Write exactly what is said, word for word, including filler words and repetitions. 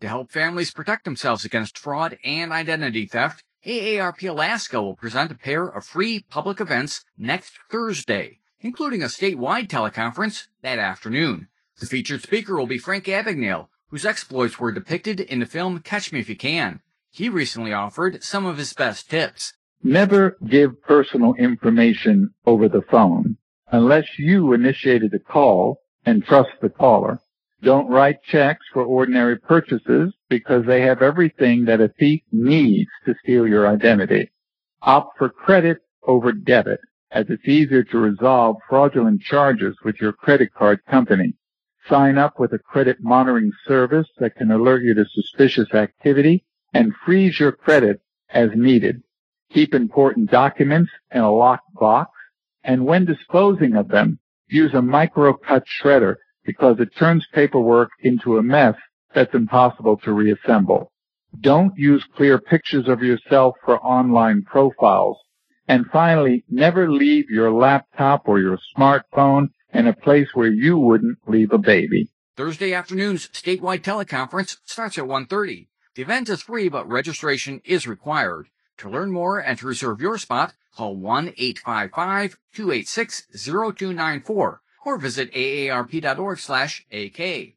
To help families protect themselves against fraud and identity theft, A A R P Alaska will present a pair of free public events next Thursday, including a statewide teleconference that afternoon. The featured speaker will be Frank Abagnale, whose exploits were depicted in the film Catch Me If You Can. He recently offered some of his best tips. Never give personal information over the phone unless you initiated the call and trust the caller. Don't write checks for ordinary purchases because they have everything that a thief needs to steal your identity. Opt for credit over debit, as it's easier to resolve fraudulent charges with your credit card company. Sign up with a credit monitoring service that can alert you to suspicious activity and freeze your credit as needed. Keep important documents in a locked box, and when disposing of them, use a micro-cut shredder because it turns paperwork into a mess that's impossible to reassemble. Don't use clear pictures of yourself for online profiles. And finally, never leave your laptop or your smartphone in a place where you wouldn't leave a baby. Thursday afternoon's statewide teleconference starts at one thirty. The event is free, but registration is required. To learn more and to reserve your spot, call one eight five five, two eight six, zero two nine four or visit A A R P dot org slash A K.